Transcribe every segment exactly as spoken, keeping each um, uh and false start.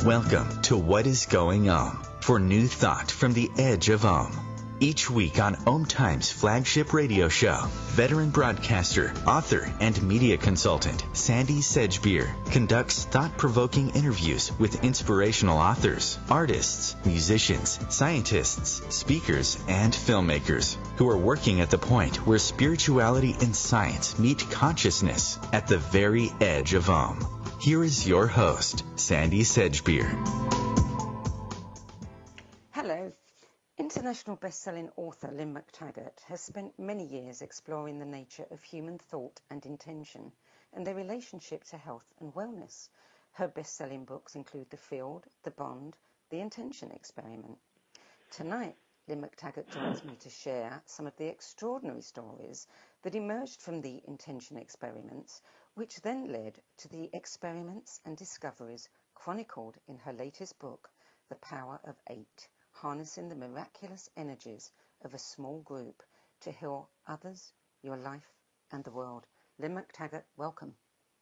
Welcome to What is Going Om for new thought from the edge of Om. Each week on Om Times flagship radio show, veteran broadcaster, author, and media consultant Sandy Sedgbeer conducts thought-provoking interviews with inspirational authors, artists, musicians, scientists, speakers, and filmmakers who are working at the point where spirituality and science meet consciousness at the very edge of Om. Here is your host, Sandy Sedgbeer. Hello. International best-selling author Lynne McTaggart has spent many years exploring the nature of human thought and intention and their relationship to health and wellness. Her best-selling books include The Field, The Bond, The Intention Experiment. Tonight, Lynne McTaggart joins me to share some of the extraordinary stories that emerged from the intention experiments, which then led to the experiments and discoveries chronicled in her latest book, The Power of Eight, harnessing the miraculous energies of a small group to heal others, your life, and the world. Lynne McTaggart, welcome.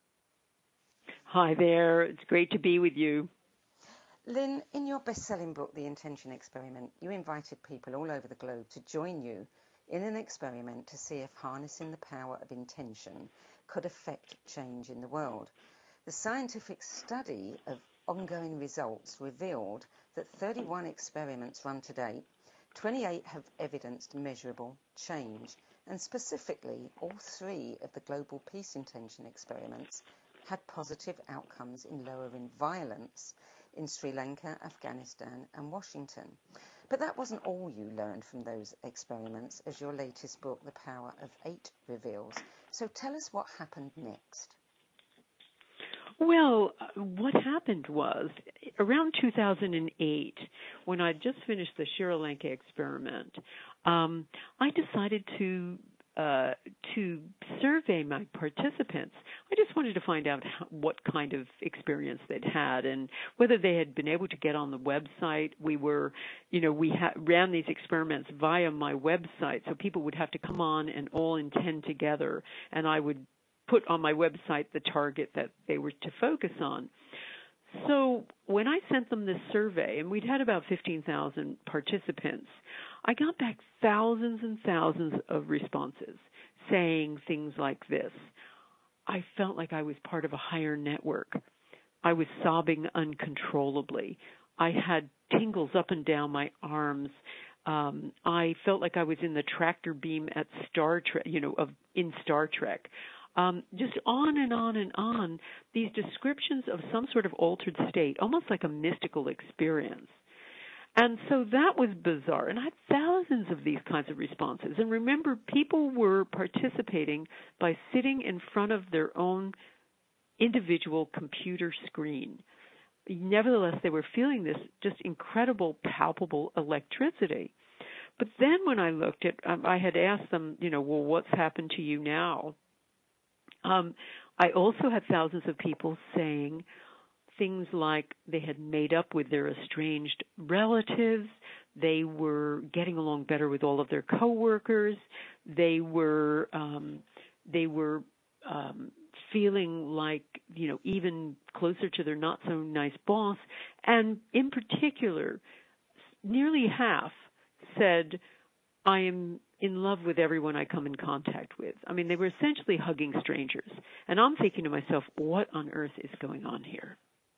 Hi there. It's great to be with you. Lynne, in your best-selling book, The Intention Experiment, you invited people all over the globe to join you in an experiment to see if harnessing the power of intention could affect change in the world. The scientific study of ongoing results revealed that thirty-one experiments run to date, twenty-eight have evidenced measurable change, and specifically all three of the global peace intention experiments had positive outcomes in lowering violence in Sri Lanka, Afghanistan, and Washington. But that wasn't all you learned from those experiments, as your latest book, The Power of Eight, reveals. So tell us what happened next. Well, what happened was, around two thousand eight, when I just finished the Sri Lanka experiment, um, I decided to uh, to survey my participants. I just wanted to find out how, what kind of experience they'd had and whether they had been able to get on the website. We were, you know, we ha- ran these experiments via my website, so people would have to come on and all intend together, and I would put on my website the target that they were to focus on. So when I sent them this survey, and we'd had about fifteen thousand participants, I got back thousands and thousands of responses saying things like this. I felt like I was part of a higher network. I was sobbing uncontrollably. I had tingles up and down my arms. Um, I felt like I was in the tractor beam at Star Trek, you know, of in Star Trek. Um, just on and on and on, these descriptions of some sort of altered state, almost like a mystical experience. And so that was bizarre. And I had thousands of these kinds of responses. And remember, people were participating by sitting in front of their own individual computer screen. Nevertheless, they were feeling this just incredible, palpable electricity. But then when I looked at, um, I had asked them, you know, well, what's happened to you now? Um, I also had thousands of people saying things like they had made up with their estranged relatives, they were getting along better with all of their coworkers, they were um, they were um, feeling like, you know, even closer to their not so nice boss, and in particular, nearly half said, I am in love with everyone I come in contact with. I mean, they were essentially hugging strangers. And I'm thinking to myself, what on earth is going on here?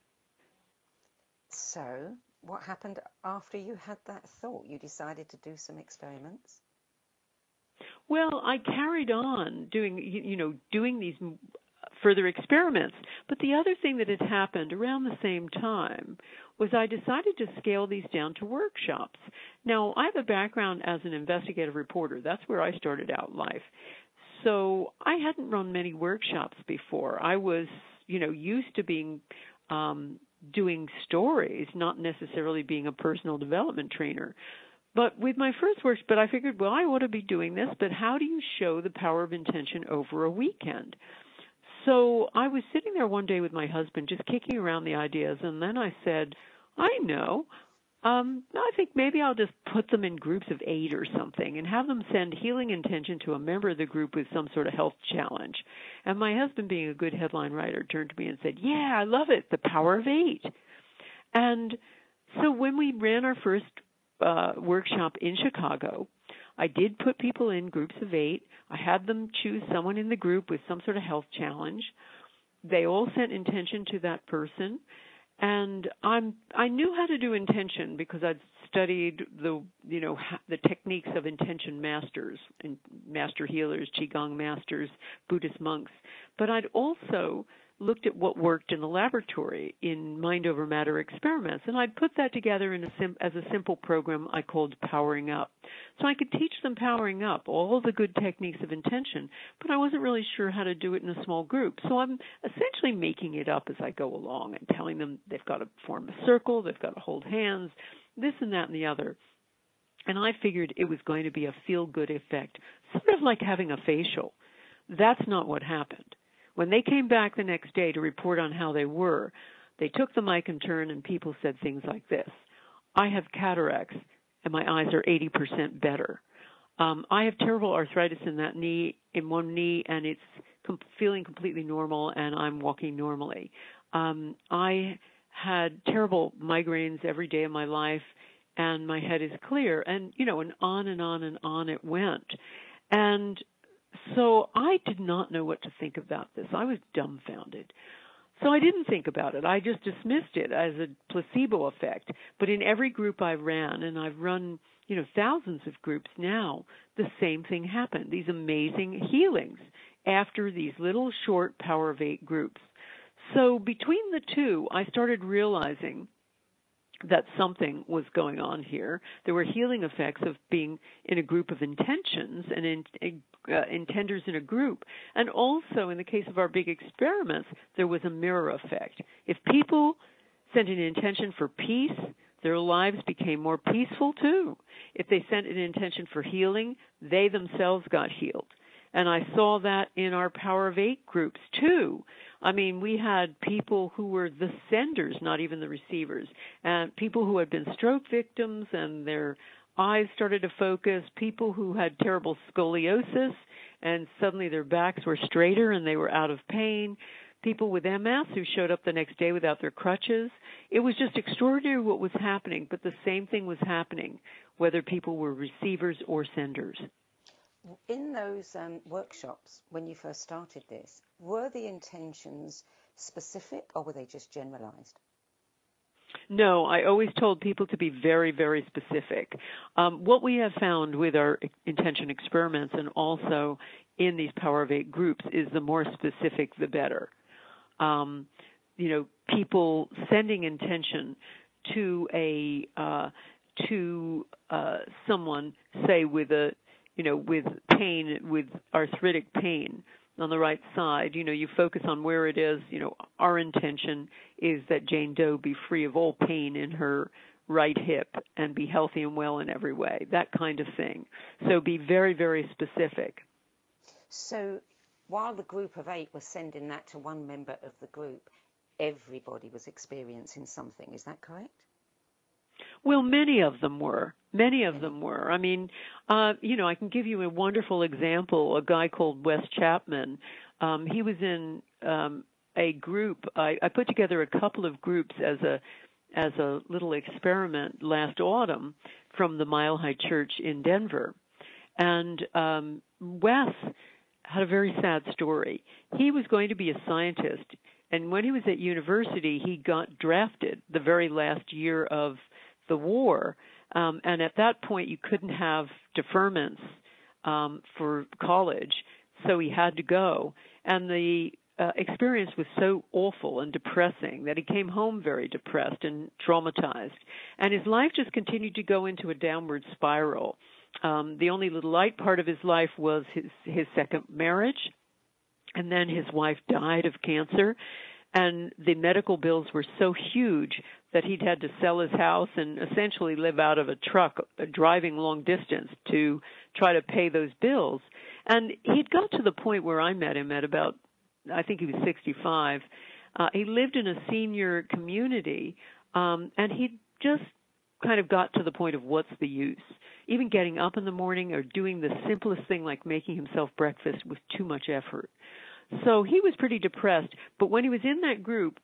So, what happened after you had that thought? You decided to do some experiments? Well, I carried on doing, you know, doing these further experiments. But the other thing that had happened around the same time was I decided to scale these down to workshops. Now, I have a background as an investigative reporter. That's where I started out life. So I hadn't run many workshops before. I was, you know, used to being um, doing stories, not necessarily being a personal development trainer. But with my first workshop, but I figured, well, I ought to be doing this, but how do you show the power of intention over a weekend? So I was sitting there one day with my husband just kicking around the ideas, and then I said, I know, um, I think maybe I'll just put them in groups of eight or something and have them send healing intention to a member of the group with some sort of health challenge. And my husband, being a good headline writer, turned to me and said, yeah, I love it, the power of eight. And so when we ran our first uh, workshop in Chicago, I did put people in groups of eight. I had them choose someone in the group with some sort of health challenge. They all sent intention to that person. And I'm, I knew how to do intention because I'd studied the, you know, the techniques of intention masters, and master healers, Qigong masters, Buddhist monks. But I'd also looked at what worked in the laboratory in mind over matter experiments, and I'd put that together in a sim- as a simple program I called Powering Up. So I could teach them powering up, all the good techniques of intention, but I wasn't really sure how to do it in a small group. So I'm essentially making it up as I go along and telling them they've got to form a circle, they've got to hold hands, this and that and the other. And I figured it was going to be a feel-good effect, sort of like having a facial. That's not what happened. When they came back the next day to report on how they were, they took the mic and turned, and people said things like this: I have cataracts, and my eyes are eighty percent better. Um, I have terrible arthritis in that knee, in one knee, and it's com- feeling completely normal, and I'm walking normally. Um, I had terrible migraines every day of my life, and my head is clear. And, you know, and on and on and on it went. And so I did not know what to think about this. I was dumbfounded. So I didn't think about it. I just dismissed it as a placebo effect. But in every group I ran, and I've run, you know, thousands of groups now, the same thing happened. These amazing healings after these little short Power of Eight groups. So between the two, I started realizing that something was going on here. There were healing effects of being in a group of intentions and in, uh, intenders in a group. And also, in the case of our big experiments, there was a mirror effect. If people sent an intention for peace, their lives became more peaceful too. If they sent an intention for healing, they themselves got healed. And I saw that in our Power of Eight groups too. I mean, we had people who were the senders, not even the receivers, and people who had been stroke victims and their eyes started to focus, people who had terrible scoliosis and suddenly their backs were straighter and they were out of pain, people with M S who showed up the next day without their crutches. It was just extraordinary what was happening, but the same thing was happening, whether people were receivers or senders. In those um, workshops, when you first started this, were the intentions specific or were they just generalized? No, I always told people to be very, very specific. Um, what we have found with our intention experiments and also in these Power of Eight groups is the more specific, the better. Um, you know, people sending intention to a uh, to uh, someone, say with a you know, with pain, with arthritic pain on the right side, you know, you focus on where it is. You know, our intention is that Jane Doe be free of all pain in her right hip and be healthy and well in every way, that kind of thing. So be very, very specific. So while the group of eight was sending that to one member of the group, everybody was experiencing something. Is that correct? Well, many of them were. Many of them were. I mean, uh, you know, I can give you a wonderful example. A guy called Wes Chapman. Um, he was in um, a group. I, I put together a couple of groups as a as a little experiment last autumn from the Mile High Church in Denver. And um, Wes had a very sad story. He was going to be a scientist, and when he was at university, he got drafted the very last year of the war, um, and at that point you couldn't have deferments um, for college, so he had to go. And the uh, experience was so awful and depressing that he came home very depressed and traumatized, and his life just continued to go into a downward spiral. Um, the only little light part of his life was his, his second marriage, and then his wife died of cancer, and the medical bills were so huge that he'd had to sell his house and essentially live out of a truck, driving long distance to try to pay those bills. And he'd got to the point where I met him at about, I think he was sixty-five. Uh, he lived in a senior community, um, and he just kind of got to the point of what's the use. Even getting up in the morning or doing the simplest thing like making himself breakfast was too much effort. So he was pretty depressed, but when he was in that group,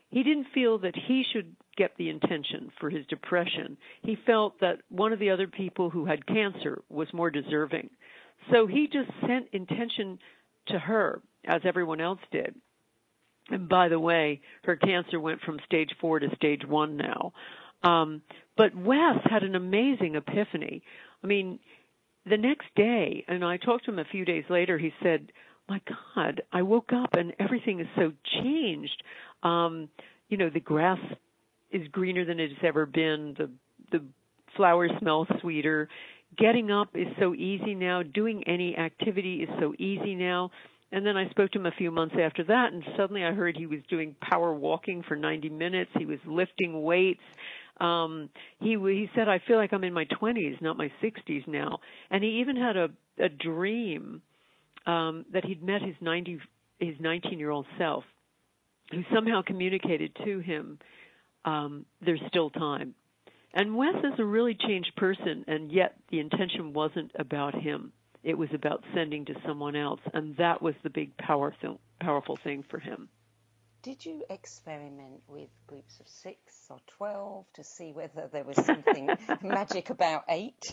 he didn't feel that he should get the intention for his depression. He felt that one of the other people who had cancer was more deserving. So he just sent intention to her, as everyone else did. And by the way, her cancer went from stage four to stage one now. Um, but Wes had an amazing epiphany. I mean, the next day, and I talked to him a few days later, he said, my God, I woke up and everything is so changed. Um, you know, the grass is greener than it's ever been. The, the flowers smell sweeter. Getting up is so easy now. Doing any activity is so easy now. And then I spoke to him a few months after that, and suddenly I heard he was doing power walking for ninety minutes. He was lifting weights. Um, he he said, I feel like I'm in my twenties, not my sixties now. And he even had a, a dream um, that he'd met his ninety his nineteen-year-old self, who somehow communicated to him, um, there's still time. And Wes is a really changed person, and yet the intention wasn't about him. It was about sending to someone else, and that was the big power th- powerful thing for him. Did you experiment with groups of six or twelve to see whether there was something magic about eight?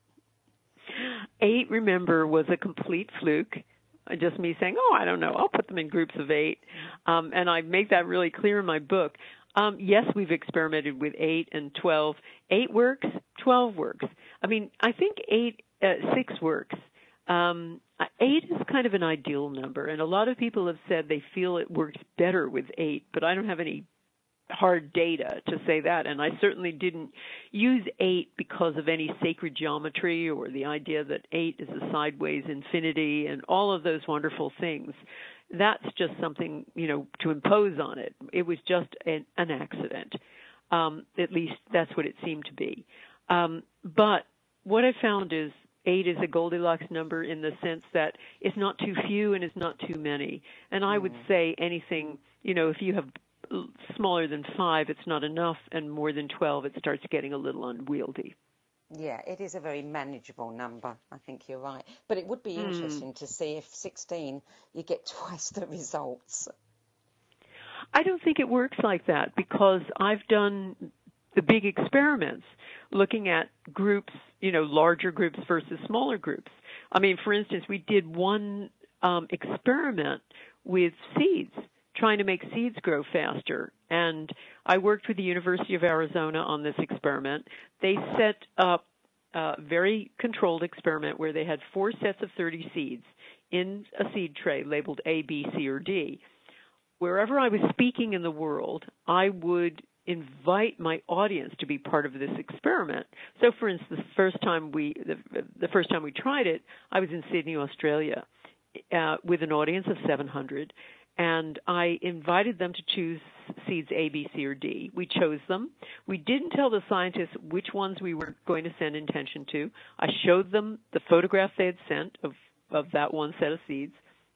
Eight, remember, was a complete fluke. Just me saying, oh, I don't know, I'll put them in groups of eight. Um, and I make that really clear in my book. Um, yes, we've experimented with eight and twelve. Eight works, twelve works. I mean, I think eight, uh, six works. Um, eight is kind of an ideal number, and a lot of people have said they feel it works better with eight, but I don't have any hard data to say that, and I certainly didn't use eight because of any sacred geometry or the idea that eight is a sideways infinity and all of those wonderful things. That's just something, you know, to impose on it. It was just an, an accident. Um, at least that's what it seemed to be. Um, but what I found is eight is a Goldilocks number in the sense that it's not too few and it's not too many. And I would say anything, you know, if you have smaller than five, it's not enough, and more than twelve, it starts getting a little unwieldy. Yeah, it is a very manageable number. I think you're right. But it would be mm. interesting to see if sixteen, you get twice the results. I don't think it works like that, because I've done the big experiments looking at groups, you know, larger groups versus smaller groups. I mean, for instance, we did one um, experiment with seeds, trying to make seeds grow faster. And I worked with the University of Arizona on this experiment. They set up a very controlled experiment where they had four sets of thirty seeds in a seed tray labeled A, B, C, or D. Wherever I was speaking in the world, I would invite my audience to be part of this experiment. So, for instance, the first time we the, the first time we tried it, I was in Sydney, Australia, uh, with an audience of seven hundred, and I invited them to choose seeds A, B, C, or D. We chose them. We didn't tell the scientists which ones we were going to send intention to. I showed them the photograph they had sent of, of that one set of seeds.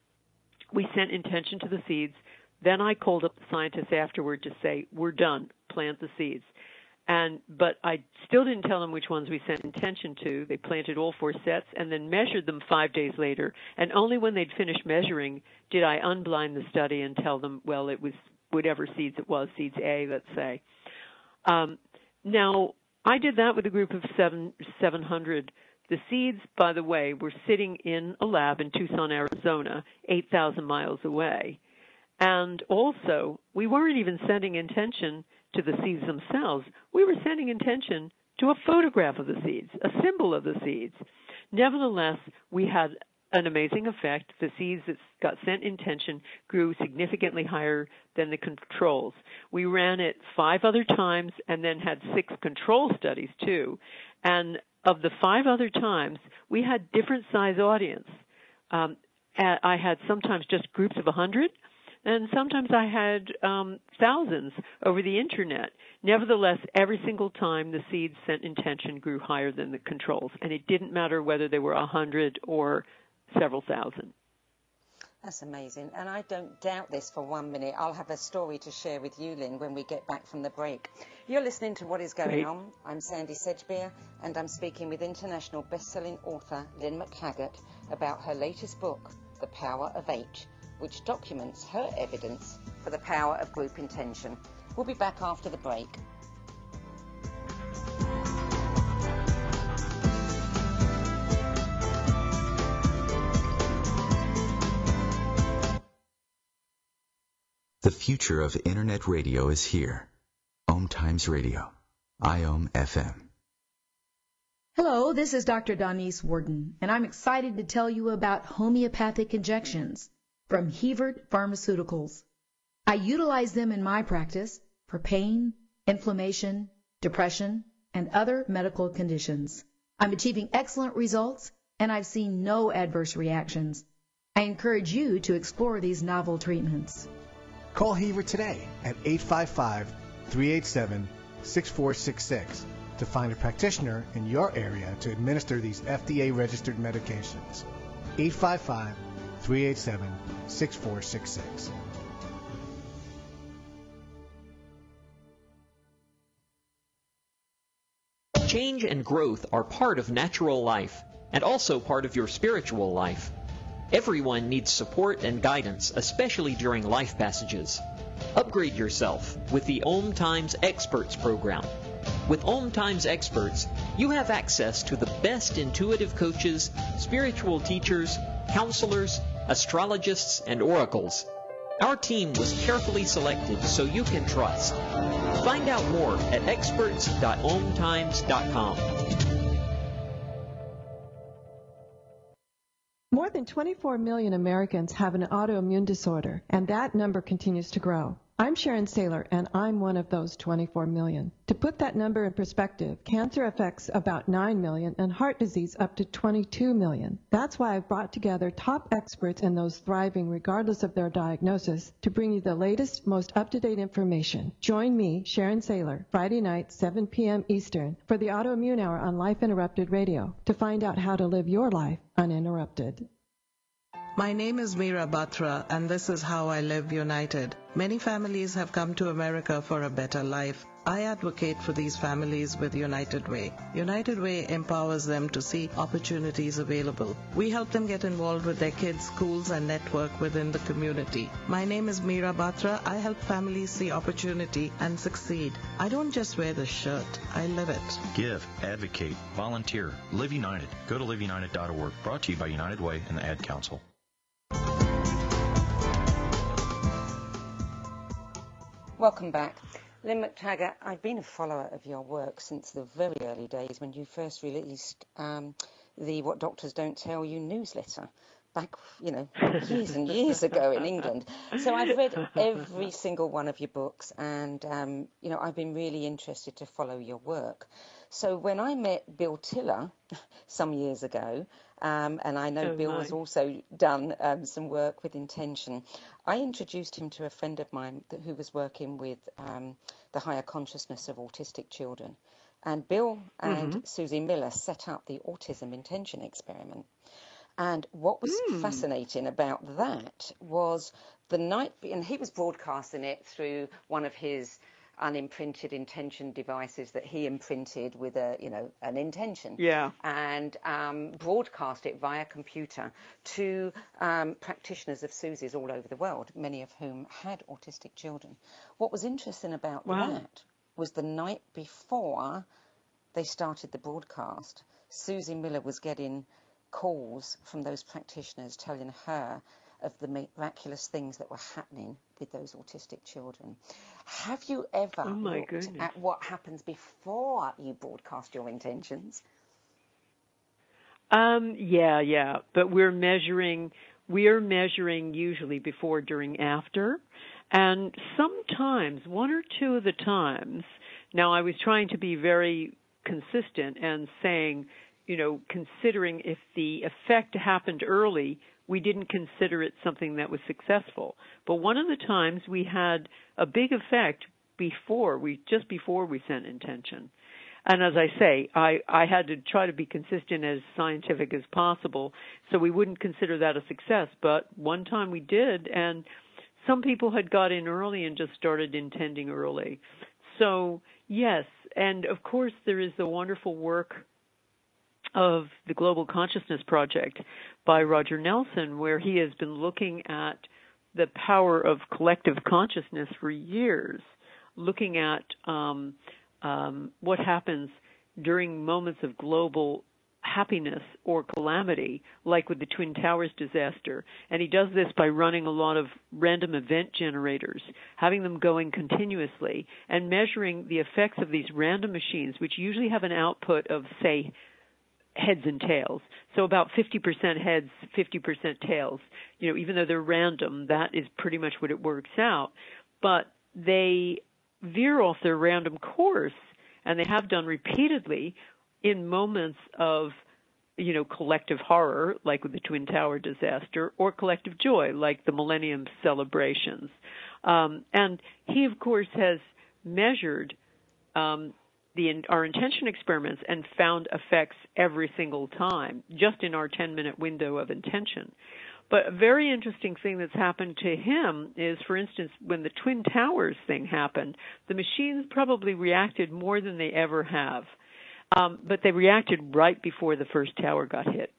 We sent intention to the seeds. Then I called up the scientists afterward to say, we're done, plant the seeds. And but I still didn't tell them which ones we sent intention to. They planted all four sets and then measured them five days later. And only when they'd finished measuring did I unblind the study and tell them, well, it was whatever seeds it was, seeds A, let's say. Um, now, I did that with a group of seven, 700. The seeds, by the way, were sitting in a lab in Tucson, Arizona, eight thousand miles away. And also, we weren't even sending intention to the seeds themselves. We were sending intention to a photograph of the seeds, a symbol of the seeds. Nevertheless, we had an amazing effect. The seeds that got sent intention grew significantly higher than the controls. We ran it five other times and then had six control studies too. And of the five other times, we had different size audience. Um, I had sometimes just groups of one hundred. And sometimes I had um, thousands over the Internet. Nevertheless, every single time the seeds sent intention grew higher than the controls. And it didn't matter whether they were one hundred or several thousand. That's amazing. And I don't doubt this for one minute. I'll have a story to share with you, Lynn, when we get back from the break. You're listening to What is Going Great. On. I'm Sandy Sedgbeer, and I'm speaking with international best-selling author Lynn McTaggart about her latest book, The Power of Eight, which documents her evidence for the power of group intention. We'll be back after the break. The future of Internet radio is here. Om Times Radio, I O M F M. Hello, this is Doctor Donice Warden, and I'm excited to tell you about homeopathic injections from Hevert Pharmaceuticals. I utilize them in my practice for pain, inflammation, depression, and other medical conditions. I'm achieving excellent results, and I've seen no adverse reactions. I encourage you to explore these novel treatments. Call Hevert today at eight five five, three eight seven, six four six six to find a practitioner in your area to administer these F D A-registered medications. eight five five, three eight seven, six four six six. Change and growth are part of natural life and also part of your spiritual life. Everyone needs support and guidance, especially during life passages. Upgrade yourself with the Om Times Experts program. With Om Times Experts, you have access to the best intuitive coaches, spiritual teachers, counselors, astrologists, and oracles. Our team was carefully selected so you can trust. Find out more at experts dot om times dot com. More than twenty-four million Americans have an autoimmune disorder, and that number continues to grow. I'm Sharon Saylor, and I'm one of those twenty-four million. To put that number in perspective, cancer affects about nine million and heart disease up to twenty-two million. That's why I've brought together top experts and those thriving regardless of their diagnosis to bring you the latest, most up-to-date information. Join me, Sharon Saylor, Friday night, seven p.m. Eastern, for the Autoimmune Hour on Life Interrupted Radio to find out how to live your life uninterrupted. My name is Meera Batra, and this is How I Live United. Many families have come to America for a better life. I advocate for these families with United Way. United Way empowers them to see opportunities available. We help them get involved with their kids' schools and network within the community. My name is Meera Batra. I help families see opportunity and succeed. I don't just wear the shirt, I live it. Give, advocate, volunteer, Live United. Go to live united dot org. Brought to you by United Way and the Ad Council. Welcome back. Lynn McTaggart, I've been a follower of your work since the very early days when you first released um, the What Doctors Don't Tell You newsletter back, you know, years and years ago in England. So I've read every single one of your books and, um, you know, I've been really interested to follow your work. So when I met Bill Tiller some years ago, um, and I know oh, Bill my. has also done um, some work with intention, I introduced him to a friend of mine who was working with um, the higher consciousness of autistic children. And Bill and mm-hmm. Susie Miller set up the Autism Intention Experiment. And what was mm. fascinating about that was the night, and he was broadcasting it through one of his unimprinted intention devices that he imprinted with a, you know, an intention. Yeah. And um, broadcast it via computer to um, practitioners of Susie's all over the world, many of whom had autistic children. What was interesting about wow. that was the night before they started the broadcast, Susie Miller was getting calls from those practitioners telling her of the miraculous things that were happening with those autistic children. Have you ever oh my looked goodness. at what happens before you broadcast your intentions? Um, yeah, yeah, but we're measuring, we're measuring usually before, during, after, and sometimes, one or two of the times, now I was trying to be very consistent and saying, you know, considering if the effect happened early, we didn't consider it something that was successful. But one of the times we had a big effect before we, just before we sent intention. And as I say, I, I had to try to be consistent as scientific as possible, so we wouldn't consider that a success. But one time we did, and some people had got in early and just started intending early. So, yes, and of course there is the wonderful work of the Global Consciousness Project by Roger Nelson, where he has been looking at the power of collective consciousness for years, looking at um, um, what happens during moments of global happiness or calamity, like with the Twin Towers disaster. And he does this by running a lot of random event generators, having them going continuously, and measuring the effects of these random machines, which usually have an output of, say, heads and tails. So about fifty percent heads, fifty percent tails. You know, even though they're random, that is pretty much what it works out. But they veer off their random course, and they have done repeatedly in moments of, you know, collective horror, like with the Twin Tower disaster, or collective joy, like the Millennium celebrations. Um, and he, of course, has measured um, the our intention experiments and found effects every single time, just in our ten-minute window of intention. But a very interesting thing that's happened to him is, for instance, when the Twin Towers thing happened, the machines probably reacted more than they ever have. Um, but they reacted right before the first tower got hit.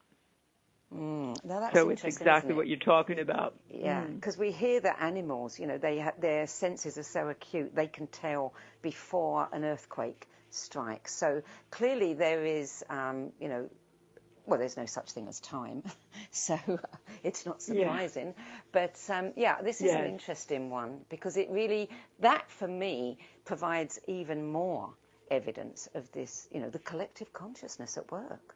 Mm, now that's so it's interesting, exactly isn't it? what you're talking about. Yeah, because mm. we hear that animals, you know, they ha- their senses are so acute, they can tell before an earthquake strikes. So clearly there is, um, you know, well, there's no such thing as time, so it's not surprising. Yeah. But, um, yeah, this is yes. an interesting one, because it really, that for me provides even more evidence of this, you know, the collective consciousness at work.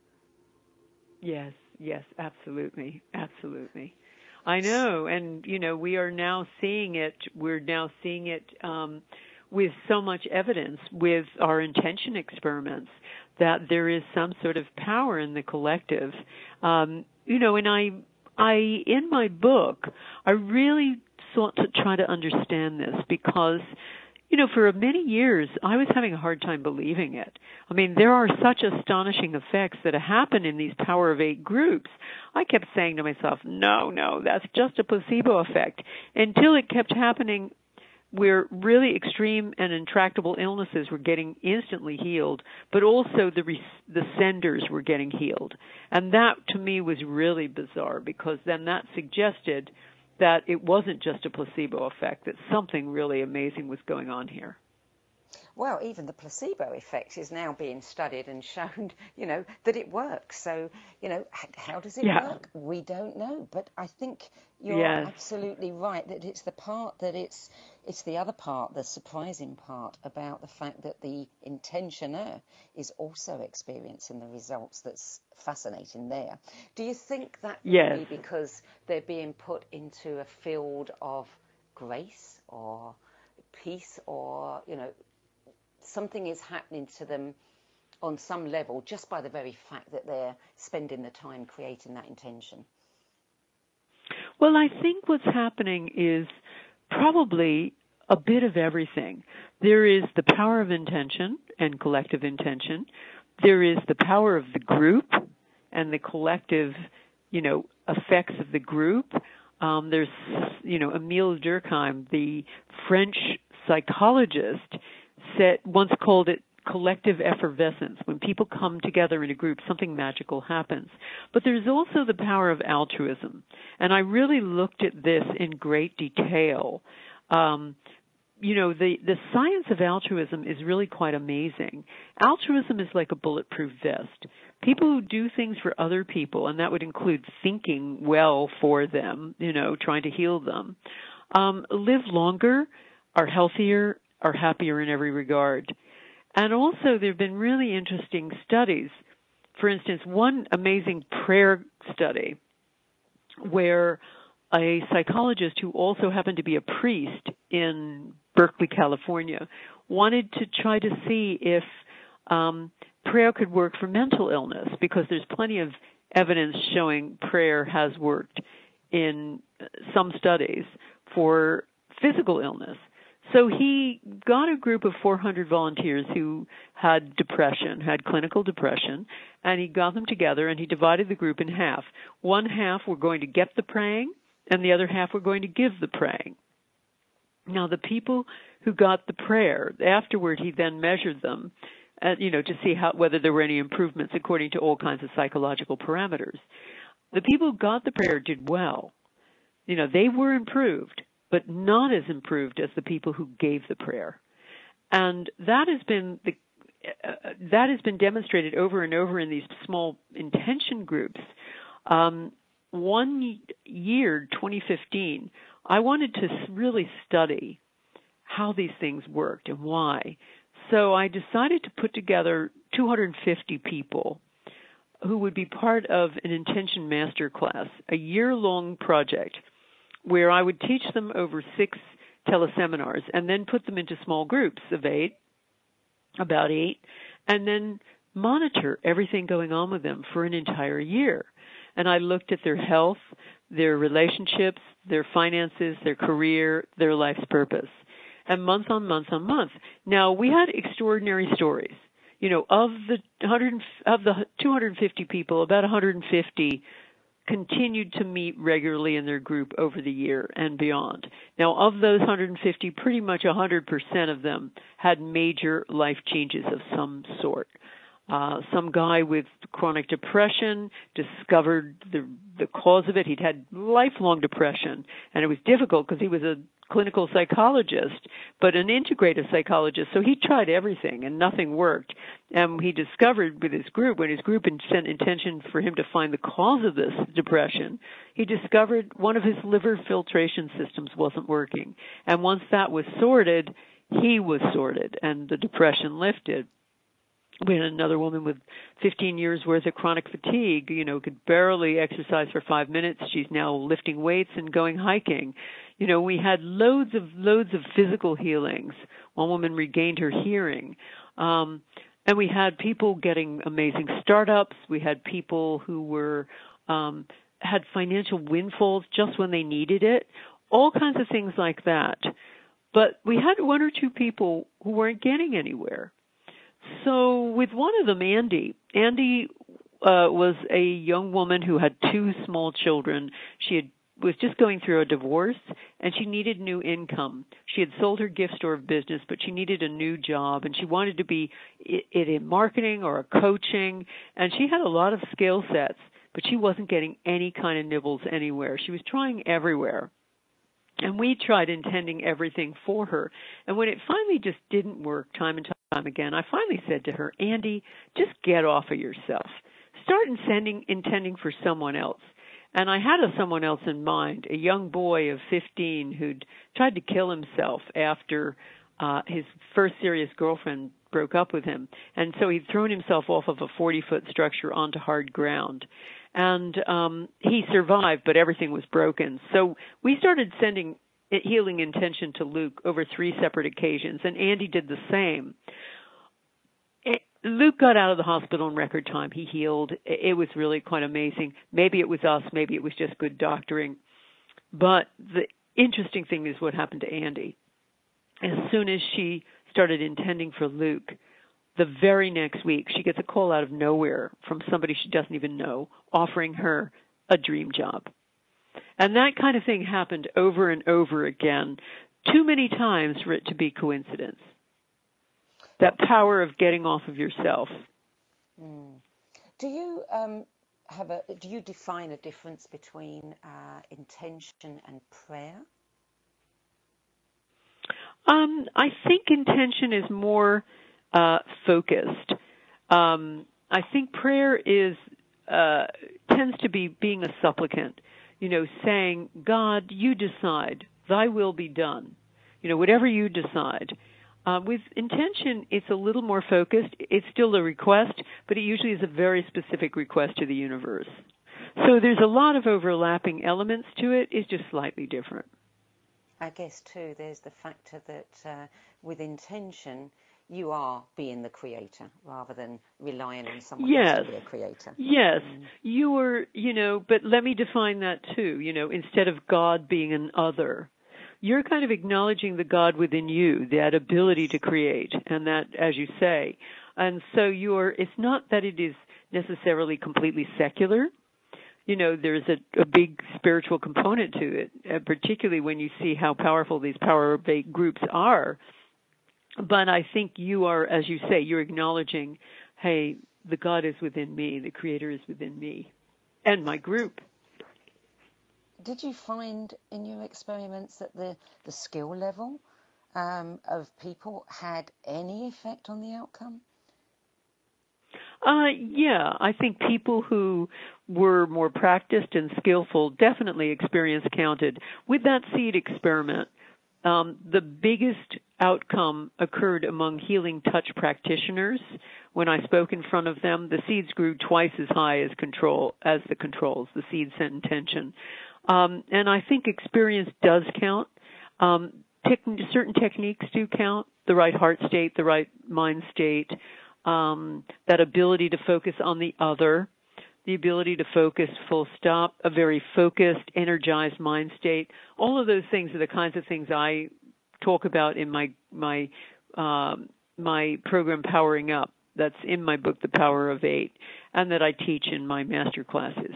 Yes, yes, absolutely, absolutely. I know, and, you know, we are now seeing it, we're now seeing it um, with so much evidence with our intention experiments that there is some sort of power in the collective. Um, you know, and I, I, in my book, I really sought to try to understand this because, you know, for many years, I was having a hard time believing it. I mean, there are such astonishing effects that happen in these Power of Eight groups. I kept saying to myself, no, no, that's just a placebo effect, until it kept happening where really extreme and intractable illnesses were getting instantly healed, but also the re- the senders were getting healed. And that, to me, was really bizarre, because then that suggested that it wasn't just a placebo effect, that something really amazing was going on here. Well, even the placebo effect is now being studied and shown, you know, that it works. So, you know, how does it yeah. work? We don't know. But I think you're yes. absolutely right that it's the part that it's, it's the other part, the surprising part about the fact that the intentioner is also experiencing the results that's fascinating there. Do you think that yes. may be because they're being put into a field of grace or peace, or, you know, something is happening to them on some level just by the very fact that they're spending the time creating that intention? Well, I think what's happening is probably a bit of everything. There is the power of intention and collective intention. There is the power of the group and the collective, you know, effects of the group. Um, there's, you know, Emile Durkheim, the French psychologist, said, once called it collective effervescence. When people come together in a group, something magical happens. But there's also the power of altruism. And I really looked at this in great detail. Um, you know, the, the science of altruism is really quite amazing. Altruism is like a bulletproof vest. People who do things for other people, and that would include thinking well for them, you know, trying to heal them, um, live longer, are healthier, are happier in every regard. And also there have been really interesting studies. For instance, one amazing prayer study where a psychologist who also happened to be a priest in Berkeley, California, wanted to try to see if um, prayer could work for mental illness, because there's plenty of evidence showing prayer has worked in some studies for physical illness. So he got a group of four hundred volunteers who had depression, had clinical depression, and he got them together and he divided the group in half. One half were going to get the praying, and the other half were going to give the praying. Now, the people who got the prayer, afterward he then measured them, uh, you know, to see how, whether there were any improvements according to all kinds of psychological parameters. The people who got the prayer did well. you know, they were improved, but not as improved as the people who gave the prayer. And that has been the uh, that has been demonstrated over and over in these small intention groups. Um, one year, twenty fifteen, I wanted to really study how these things worked and why. So I decided to put together two hundred fifty people who would be part of an intention master class, a year-long project where I would teach them over six teleseminars and then put them into small groups of eight, about eight, and then monitor everything going on with them for an entire year. And I looked at their health, their relationships, their finances, their career, their life's purpose. And month on month on month. Now, we had extraordinary stories. You know, of the one hundred, of the two hundred fifty people, about one hundred fifty continued to meet regularly in their group over the year and beyond. Now, of those one hundred fifty, pretty much one hundred percent of them had major life changes of some sort. Uh, some guy with chronic depression discovered the the cause of it. He'd had lifelong depression, and it was difficult because he was a clinical psychologist, but an integrative psychologist. So he tried everything, and nothing worked. And he discovered with his group, when his group sent intention for him to find the cause of this depression, he discovered one of his liver filtration systems wasn't working. And once that was sorted, he was sorted, and the depression lifted. We had another woman with fifteen years worth of chronic fatigue, you know, could barely exercise for five minutes. She's now lifting weights and going hiking. You know, we had loads of, loads of physical healings. One woman regained her hearing. Um, and we had people getting amazing startups. We had people who were, um, had financial windfalls just when they needed it. All kinds of things like that. But we had one or two people who weren't getting anywhere. So with one of them, Andy, Andy uh, was a young woman who had two small children. She had, was just going through a divorce, and she needed new income. She had sold her gift store business, but she needed a new job, and she wanted to be it in marketing or coaching, and she had a lot of skill sets, but she wasn't getting any kind of nibbles anywhere. She was trying everywhere. And we tried intending everything for her. And when it finally just didn't work time and time again, I finally said to her, Andy, just get off of yourself. Start intending, intending for someone else. And I had a someone else in mind, a young boy of fifteen who'd tried to kill himself after uh, his first serious girlfriend broke up with him. And so he'd thrown himself off of a forty-foot structure onto hard ground. And um, he survived, but everything was broken. So we started sending healing intention to Luke over three separate occasions, and Andy did the same. Luke got out of the hospital in record time. He healed. It was really quite amazing. Maybe it was us. Maybe it was just good doctoring. But the interesting thing is what happened to Andy. As soon as she started intending for Luke, the very next week, she gets a call out of nowhere from somebody she doesn't even know, offering her a dream job. And that kind of thing happened over and over again, too many times for it to be coincidence. That power of getting off of yourself. Mm. Do you um, have a? Do you define a difference between uh, intention and prayer? Um, I think intention is more Uh, focused. Um, I think prayer is uh, tends to be being a supplicant, you know, saying, God, you decide, thy will be done, you know, whatever you decide. Uh, with intention, it's a little more focused. It's still a request, but it usually is a very specific request to the universe. So there's a lot of overlapping elements to it. It's just slightly different. I guess, too, there's the factor that uh, with intention, you are being the creator rather than relying on someone yes. else to be a creator. Yes. Mm. You are, you know, but let me define that too, you know, instead of God being an other. You're kind of acknowledging the God within you, that ability to create, and that, as you say. And so you're, it's not that it is necessarily completely secular. You know, there's a, a big spiritual component to it, uh, particularly when you see how powerful these power-based groups are. But I think you are, as you say, you're acknowledging, hey, the God is within me, the Creator is within me, and my group. did you find in your experiments that the, the skill level um, of people had any effect on the outcome? Uh, yeah, I think people who were more practiced and skillful definitely experience counted. With that seed experiment, um, the biggest outcome occurred among healing touch practitioners. When I spoke in front of them, the seeds grew twice as high as control as the controls. The seeds set intention, um, and I think experience does count. Um, tech, certain techniques do count: the right heart state, the right mind state. Um, that ability to focus on the other, the ability to focus full stop, a very focused, energized mind state. All of those things are the kinds of things I talk about in my my um, my program Powering Up. That's in my book, The Power of Eight, and that I teach in my master classes.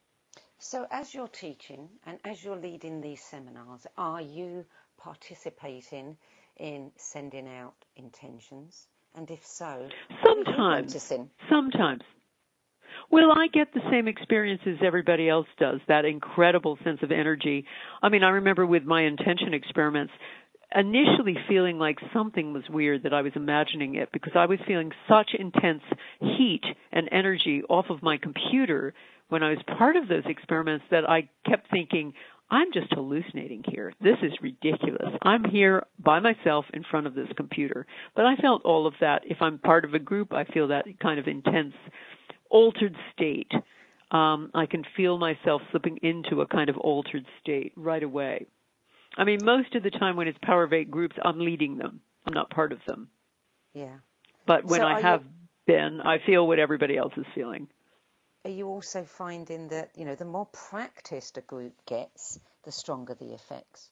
So as you're teaching and as you're leading these seminars, are you participating in sending out intentions? And if so, sometimes, sometimes. Well, I get the same experience as everybody else does, that incredible sense of energy. I mean, I remember with my intention experiments, initially feeling like something was weird, that I was imagining it, because I was feeling such intense heat and energy off of my computer when I was part of those experiments that I kept thinking, I'm just hallucinating here. This is ridiculous. I'm here by myself in front of this computer. But I felt all of that. If I'm part of a group, I feel that kind of intense, altered state. Um, I can feel myself slipping into a kind of altered state right away. I mean, most of the time when it's Power of Eight groups, I'm leading them. I'm not part of them. Yeah. But when so I have you... been, I feel what everybody else is feeling. Are you also finding that, you know, the more practiced a group gets, the stronger the effects?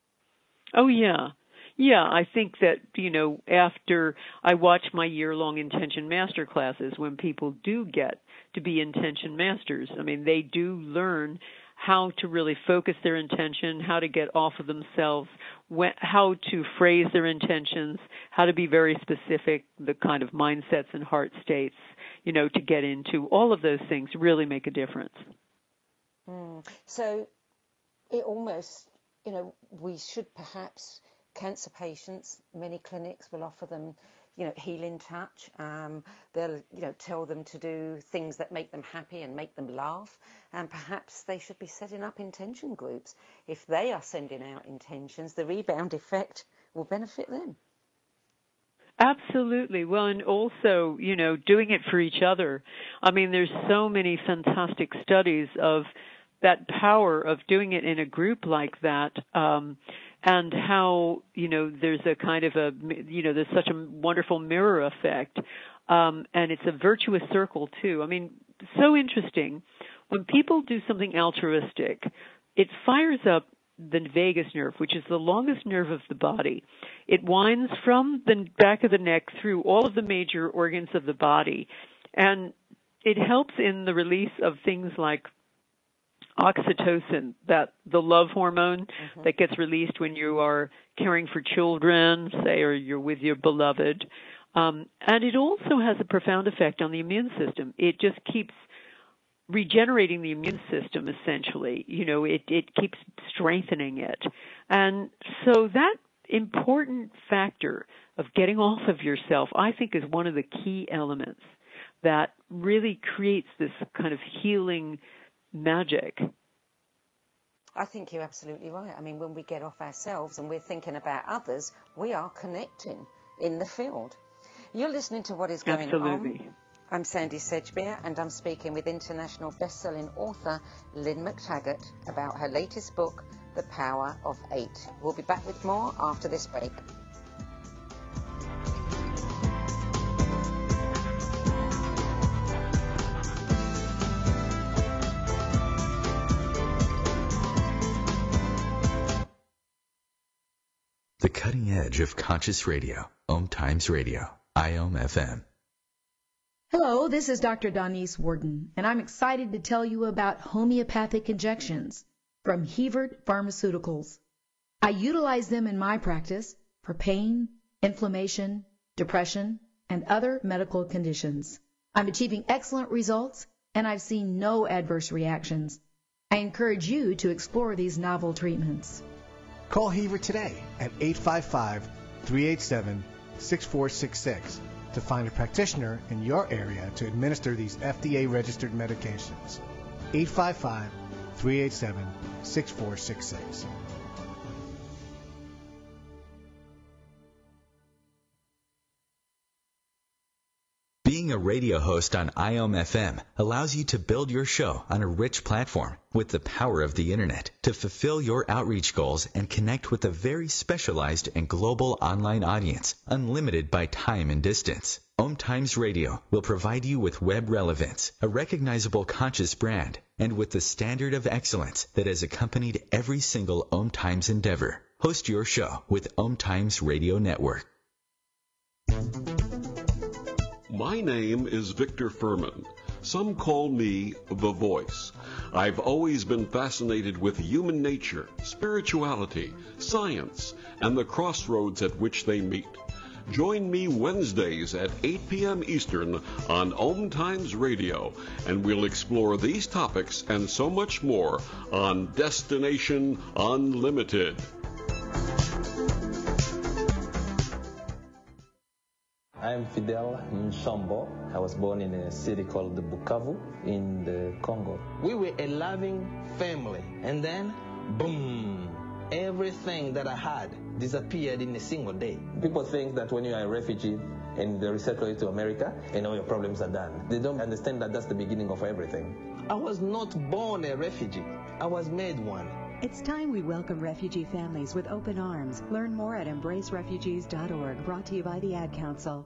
Oh, yeah. Yeah, I think that, you know, after I watch my year-long intention master classes, when people do get to be intention masters, I mean, they do learn how to really focus their intention, how to get off of themselves, when, how to phrase their intentions, how to be very specific, the kind of mindsets and heart states, you know, to get into. All of those things really make a difference. Mm. So it almost, you know, we should perhaps, cancer patients, many clinics will offer them, you know, healing touch. Um, they'll, you know, tell them to do things that make them happy and make them laugh. And perhaps they should be setting up intention groups. If they are sending out intentions, the rebound effect will benefit them. Absolutely. Well, and also, you know, doing it for each other. I mean, there's so many fantastic studies of that power of doing it in a group like that, um, and how, you know, there's a kind of a, you know, there's such a wonderful mirror effect, um, and it's a virtuous circle, too. I mean, so interesting. When people do something altruistic, it fires up the vagus nerve, which is the longest nerve of the body. It winds from the back of the neck through all of the major organs of the body, and it helps in the release of things like oxytocin, that the love hormone mm-hmm. that gets released when you are caring for children, say, or you're with your beloved. Um, and it also has a profound effect on the immune system. It just keeps regenerating the immune system, essentially. You know, it, it keeps strengthening it. And so that important factor of getting off of yourself, I think, is one of the key elements that really creates this kind of healing magic. I think you're absolutely right. I mean, when we get off ourselves and we're thinking about others, we are connecting in the field. You're listening to What is Going absolutely. On. I'm Sandy Sedgbeer, and I'm speaking with international best-selling author Lynn McTaggart about her latest book, The Power of Eight. We'll be back with more after this break. The cutting edge of conscious radio. Om Times Radio. I O M F M. Hello, this is Doctor Donnice Warden, and I'm excited to tell you about homeopathic injections from Hevert Pharmaceuticals. I utilize them in my practice for pain, inflammation, depression, and other medical conditions. I'm achieving excellent results, and I've seen no adverse reactions. I encourage you to explore these novel treatments. Call Hever today at eight five five, three eight seven, six four six six to find a practitioner in your area to administer these F D A-registered medications. eight five five, three eight seven, six four six six. Being a radio host on I O M F M allows you to build your show on a rich platform with the power of the Internet to fulfill your outreach goals and connect with a very specialized and global online audience, unlimited by time and distance. Om Times Radio will provide you with web relevance, a recognizable conscious brand, and with the standard of excellence that has accompanied every single Om Times endeavor. Host your show with Om Times Radio Network. My name is Victor Furman. Some call me The Voice. I've always been fascinated with human nature, spirituality, science, and the crossroads at which they meet. Join me Wednesdays at eight p.m. Eastern on Om Times Radio, and we'll explore these topics and so much more on Destination Unlimited. I'm Fidel Nsombo. I was born in a city called Bukavu in the Congo. We were a loving family, and then, boom, everything that I had disappeared in a single day. People think that when you are a refugee and they resettle you to America, and all your problems are done. They don't understand that that's the beginning of everything. I was not born a refugee. I was made one. It's time we welcome refugee families with open arms. Learn more at embrace refugees dot org, brought to you by the Ad Council.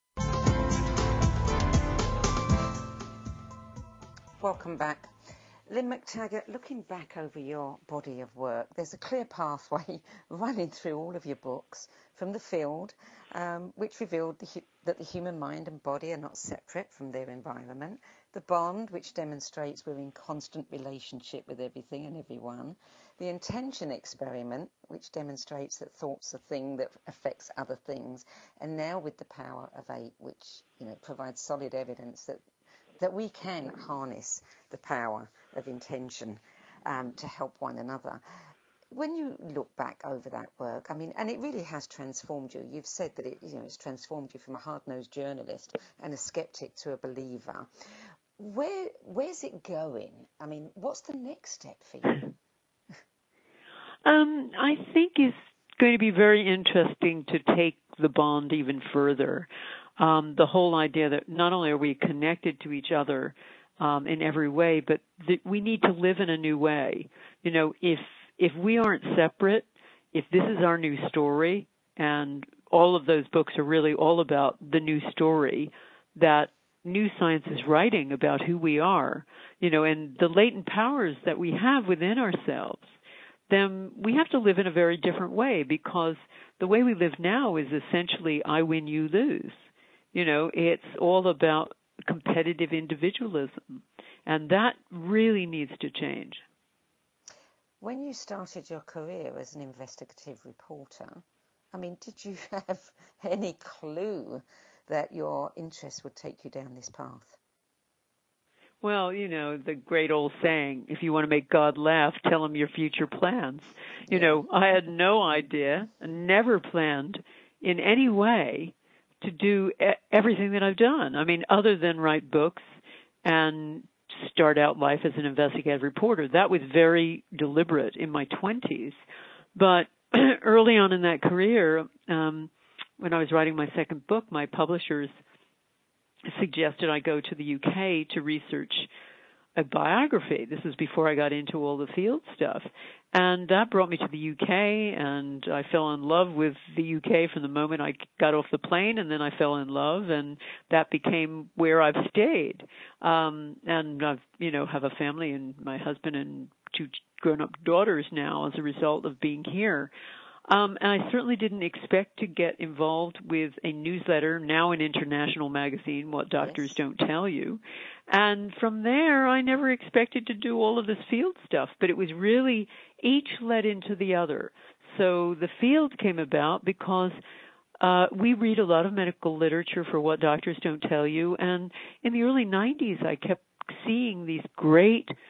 Welcome back. Lynn McTaggart, looking back over your body of work, there's a clear pathway running through all of your books from the field, um, which revealed the, that the human mind and body are not separate from their environment, the bond, which demonstrates we're in constant relationship with everything and everyone, the intention experiment, which demonstrates that thought's a thing that affects other things, and now with the power of eight, which, you know, provides solid evidence that that we can harness the power of intention um, to help one another. When you look back over that work, I mean, and it really has transformed you. You've said that it, you know, it's transformed you from a hard-nosed journalist and a skeptic to a believer. Where, where's it going? I mean, what's the next step for you? Um, I think it's going to be very interesting to take the bond even further. Um, the whole idea that not only are we connected to each other um, in every way, but that we need to live in a new way. You know, if if we aren't separate, if this is our new story, and all of those books are really all about the new story that new science is writing about who we are, you know, and the latent powers that we have within ourselves, then we have to live in a very different way, because the way we live now is essentially I win, you lose. You know, it's all about competitive individualism, and that really needs to change. When you started your career as an investigative reporter, I mean, did you have any clue that your interests would take you down this path? Well, you know, the great old saying, if you want to make God laugh, tell him your future plans. You yeah. know, I had no idea, never planned in any way to do everything that I've done. I mean, other than write books and start out life as an investigative reporter. That was very deliberate in my twenties. But early on in that career, um, when I was writing my second book, my publishers suggested I go to the U K to research a biography. This was before I got into all the field stuff. And that brought me to the U K, and I fell in love with the U K from the moment I got off the plane, and then I fell in love, and that became where I've stayed. Um, and I've, you know, have a family and my husband and two grown-up daughters now as a result of being here. Um, and I certainly didn't expect to get involved with a newsletter, now an international magazine, What Doctors Don't Tell You. And from there, I never expected to do all of this field stuff, but it was really each led into the other. So the field came about because uh, we read a lot of medical literature for What Doctors Don't Tell You. And in the early nineties, I kept seeing these great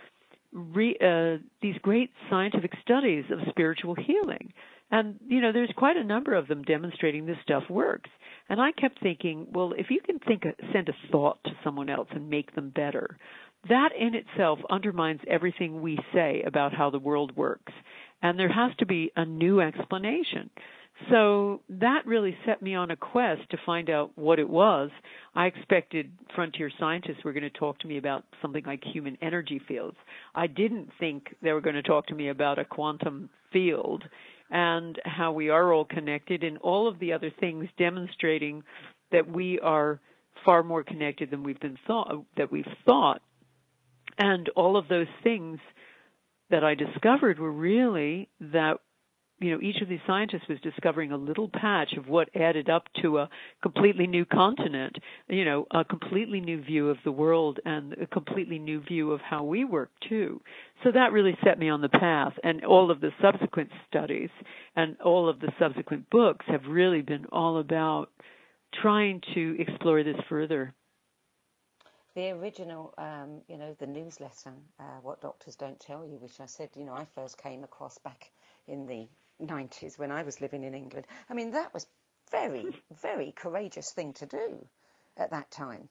re, uh, these great scientific studies of spiritual healing. And, you know, there's quite a number of them demonstrating this stuff works. And I kept thinking, well, if you can think, send a thought to someone else and make them better, that in itself undermines everything we say about how the world works. And there has to be a new explanation. So that really set me on a quest to find out what it was. I expected frontier scientists were going to talk to me about something like human energy fields. I didn't think they were going to talk to me about a quantum field and how we are all connected and all of the other things demonstrating that we are far more connected than we've been thought, that we've thought. And all of those things that I discovered were really that, you know, each of these scientists was discovering a little patch of what added up to a completely new continent, you know, a completely new view of the world and a completely new view of how we work too. So that really set me on the path, and all of the subsequent studies and all of the subsequent books have really been all about trying to explore this further. The original, um, you know, the newsletter, uh, What Doctors Don't Tell You, which I said, you know, I first came across back in the nineties when I was living in England. I mean, that was very, very courageous thing to do at that time.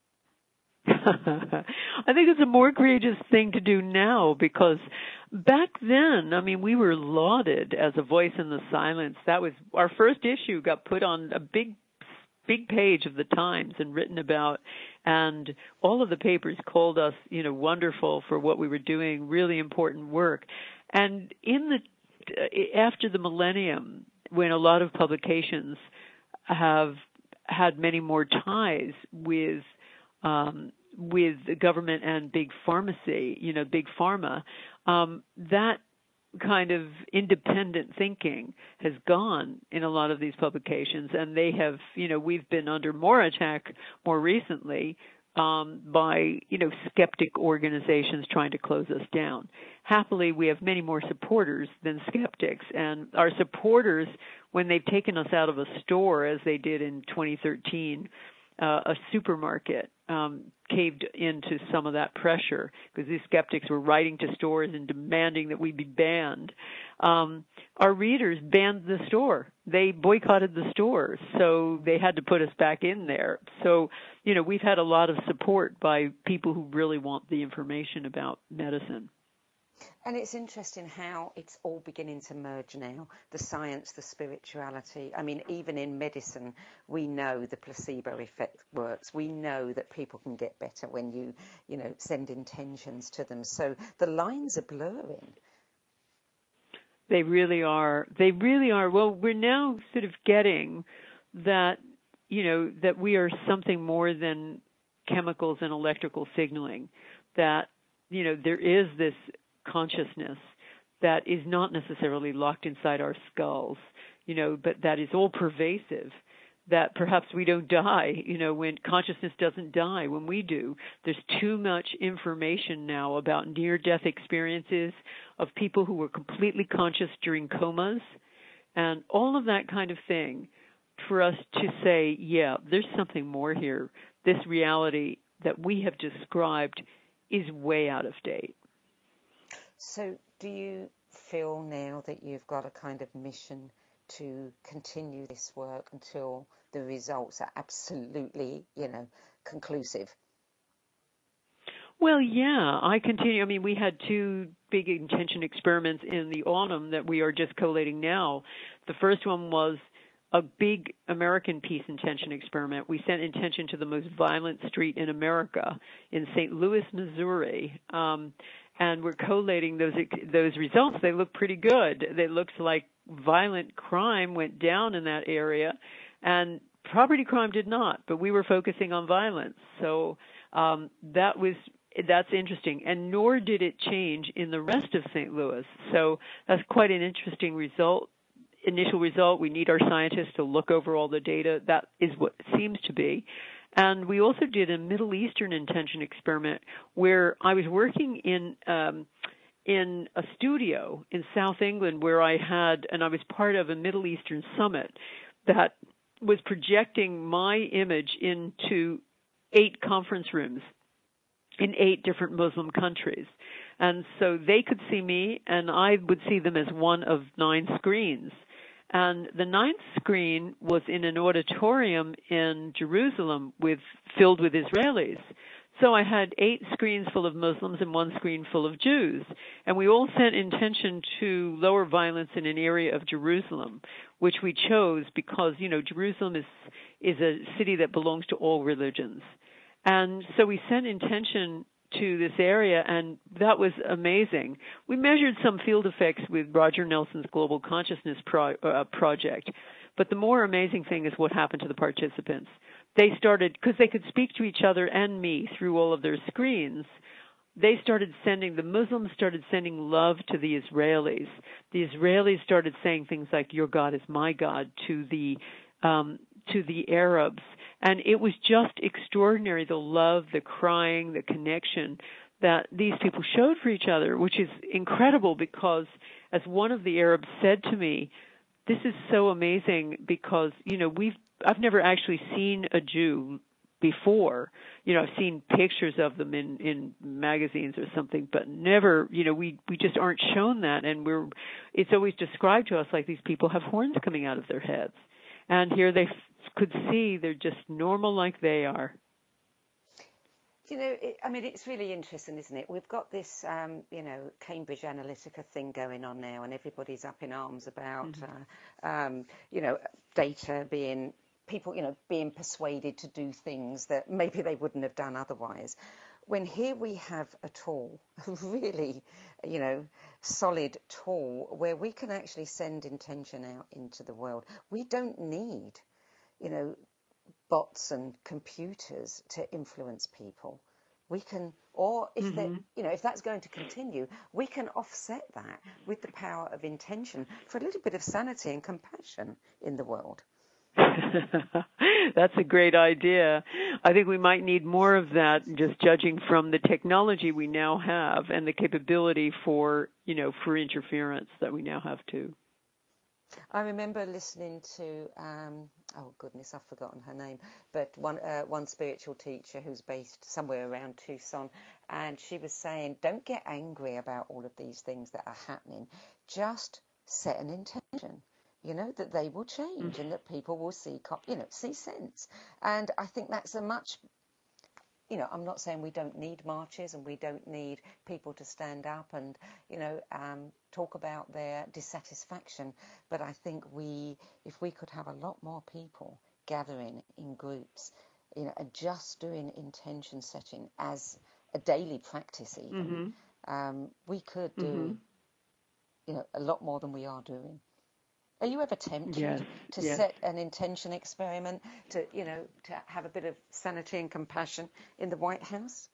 I think it's a more courageous thing to do now, because back then, I mean, we were lauded as a voice in the silence. That was our first issue, got put on a big big page of the Times and written about, and all of the papers called us, you know, wonderful for what we were doing, really important work. And in the after the millennium, when a lot of publications have had many more ties with um, with the government and big pharmacy, you know, big pharma, um, that kind of independent thinking has gone in a lot of these publications, and they have, you know, we've been under more attack more recently um, by, you know, skeptic organizations trying to close us down. Happily, we have many more supporters than skeptics, and our supporters, when they've taken us out of a store, as they did in twenty thirteen, uh, a supermarket um, caved into some of that pressure because these skeptics were writing to stores and demanding that we be banned. Um, our readers banned the store. They boycotted the store, so they had to put us back in there. So, you know, we've had a lot of support by people who really want the information about medicine. And it's interesting how it's all beginning to merge now, the science, the spirituality. I mean, even in medicine, we know the placebo effect works. We know that people can get better when you, you know, send intentions to them. So the lines are blurring. They really are. They really are. Well, we're now sort of getting that, you know, that we are something more than chemicals and electrical signaling, that, you know, there is this consciousness that is not necessarily locked inside our skulls, you know, but that is all pervasive, that perhaps we don't die, you know, when consciousness doesn't die, when we do. There's too much information now about near-death experiences of people who were completely conscious during comas and all of that kind of thing for us to say, yeah, there's something more here. This reality that we have described is way out of date. So do you feel now that you've got a kind of mission to continue this work until the results are absolutely, you know, conclusive? Well, yeah, I continue. I mean, we had two big intention experiments in the autumn that we are just collating now. The first one was a big American peace intention experiment. We sent intention to the most violent street in America in Saint Louis, Missouri. Um, And we're collating those those results. They look pretty good. It looks like violent crime went down in that area, and property crime did not. But we were focusing on violence, so um, that was that's interesting. And nor did it change in the rest of Saint Louis. So that's quite an interesting result. Initial result. We need our scientists to look over all the data. That is what it seems to be. And we also did a Middle Eastern intention experiment where I was working in um, in a studio in South England where I had, and I was part of a Middle Eastern summit that was projecting my image into eight conference rooms in eight different Muslim countries. And so they could see me, and I would see them as one of nine screens. And the ninth screen was in an auditorium in Jerusalem with filled with Israelis. So I had eight screens full of Muslims and one screen full of Jews. And we all set intention to lower violence in an area of Jerusalem, which we chose because, you know, Jerusalem is is a city that belongs to all religions. And so we set intention to this area, and that was amazing. We measured some field effects with Roger Nelson's Global Consciousness Pro, uh, Project, but the more amazing thing is what happened to the participants. They started, because they could speak to each other and me through all of their screens, they started sending, the Muslims started sending love to the Israelis. The Israelis started saying things like, your God is my God, to the um, to the Arabs. And it was just extraordinary, the love, the crying, the connection that these people showed for each other, which is incredible because, as one of the Arabs said to me, this is so amazing because, you know, we've I've never actually seen a Jew before. You know, I've seen pictures of them in, in magazines or something, but never, you know, we, we just aren't shown that. And we're, it's always described to us like these people have horns coming out of their heads. And here they f- could see they're just normal like they are. You know, it, I mean, it's really interesting, isn't it? We've got this, um, you know, Cambridge Analytica thing going on now, and everybody's up in arms about, mm-hmm. uh, um, you know, data being, people, you know, being persuaded to do things that maybe they wouldn't have done otherwise. When here we have a tool, a really, you know, solid tool where we can actually send intention out into the world. We don't need, you know, bots and computers to influence people. We can, or if mm-hmm. they, you know, if that's going to continue, we can offset that with the power of intention for a little bit of sanity and compassion in the world. That's a great idea. I think we might need more of that, just judging from the technology we now have and the capability for, you know, for interference that we now have too. I remember listening to, um, oh goodness, I've forgotten her name, but one uh, one spiritual teacher who's based somewhere around Tucson, and she was saying, don't get angry about all of these things that are happening. Just set an intention, you know, that they will change mm. and that people will see, you know, see sense. And I think that's a much, you know, I'm not saying we don't need marches and we don't need people to stand up and, you know, um, talk about their dissatisfaction. But I think we, if we could have a lot more people gathering in groups, you know, and just doing intention setting as a daily practice even, mm-hmm. um, we could do, mm-hmm. you know, a lot more than we are doing. Are you ever tempted yes, to yes. set an intention experiment to, you know, to have a bit of sanity and compassion in the White House?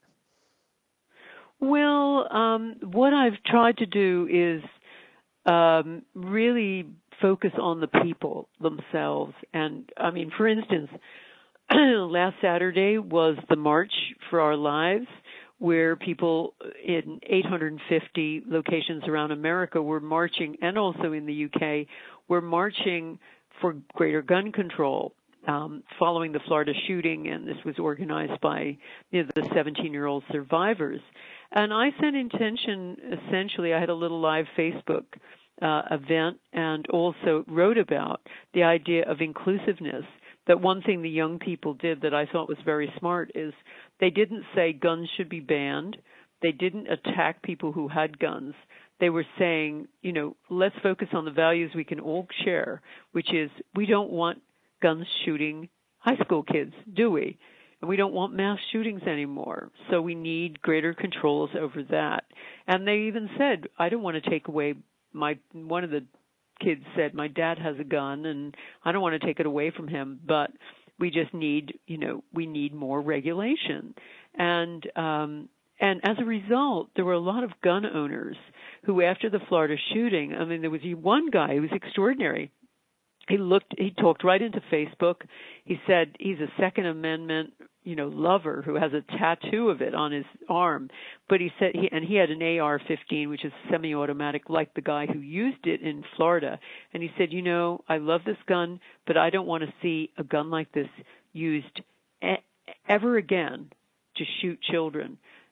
Well, um, what I've tried to do is um, really focus on the people themselves. And, I mean, for instance, last Saturday was the March for Our Lives, where people in eight hundred fifty locations around America were marching, and also in the U K, were marching for greater gun control um, following the Florida shooting, and this was organized by, you know, the seventeen-year-old survivors. And I set intention, essentially, I had a little live Facebook uh, event and also wrote about the idea of inclusiveness. That one thing the young people did that I thought was very smart is they didn't say guns should be banned. They didn't attack people who had guns. They were saying, you know, let's focus on the values we can all share, which is we don't want guns shooting high school kids, do we? And we don't want mass shootings anymore. So we need greater controls over that. And they even said, I don't want to take away my, one of the kids said, my dad has a gun and I don't want to take it away from him, but we just need, you know, we need more regulation. And, um, and as a result, there were a lot of gun owners who, after the Florida shooting, I mean, there was one guy who was extraordinary. He looked, he talked right into Facebook. He said he's a Second Amendment, you know, lover who has a tattoo of it on his arm. But he said, he, and he had an A R fifteen, which is semi-automatic, like the guy who used it in Florida. And he said, you know, I love this gun, but I don't want to see a gun like this used e- ever again to shoot children.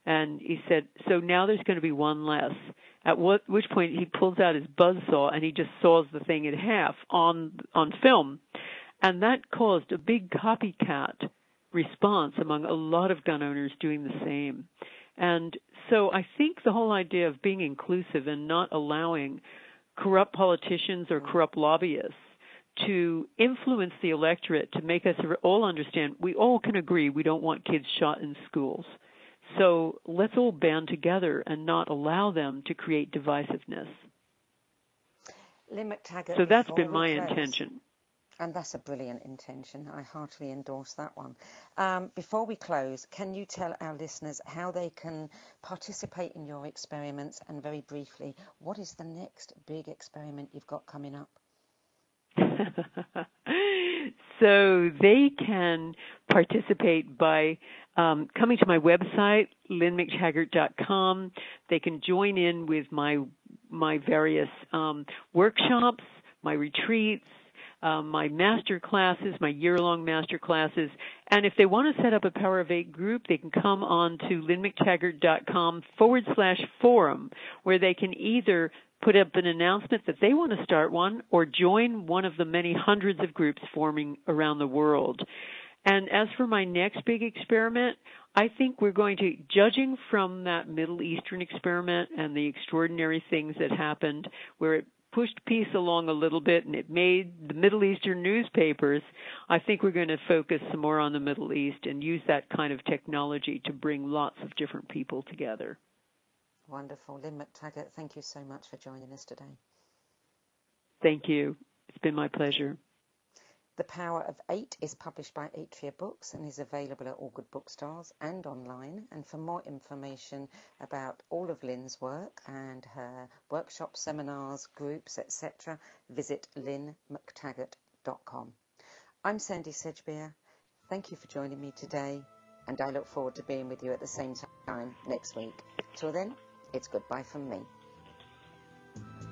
And he said, so now there's going to be one less. At what, which point he pulls out his buzzsaw and he just saws the thing in half on on film. And that caused a big copycat response among a lot of gun owners doing the same. And so I think the whole idea of being inclusive and not allowing corrupt politicians or corrupt lobbyists to influence the electorate to make us all understand, we all can agree we don't want kids shot in schools. So let's all band together and not allow them to create divisiveness. Lynn McTaggart, so that's been we my close, intention. And that's a brilliant intention. I heartily endorse that one. Um, before we close, can you tell our listeners how they can participate in your experiments, and very briefly, what is the next big experiment you've got coming up? So they can participate by um, coming to my website, lynn mctaggart dot com. They can join in with my my various um, workshops, my retreats, um, my master classes, my year-long master classes. And if they want to set up a Power of Eight group, they can come on to lynn mctaggart dot com forward slash forum, where they can either put up an announcement that they want to start one or join one of the many hundreds of groups forming around the world. And as for my next big experiment, I think we're going to, judging from that Middle Eastern experiment and the extraordinary things that happened where it pushed peace along a little bit and it made the Middle Eastern newspapers, I think we're going to focus some more on the Middle East and use that kind of technology to bring lots of different people together. Wonderful. Lynn McTaggart, thank you so much for joining us today. Thank you. It's been my pleasure. The Power of Eight is published by Atria Books and is available at all good bookstores and online. And for more information about all of Lynn's work and her workshops, seminars, groups, et cetera, visit lynn mctaggart dot com. I'm Sandy Sedgbeer. Thank you for joining me today, and I look forward to being with you at the same time next week. Till then, it's goodbye from me.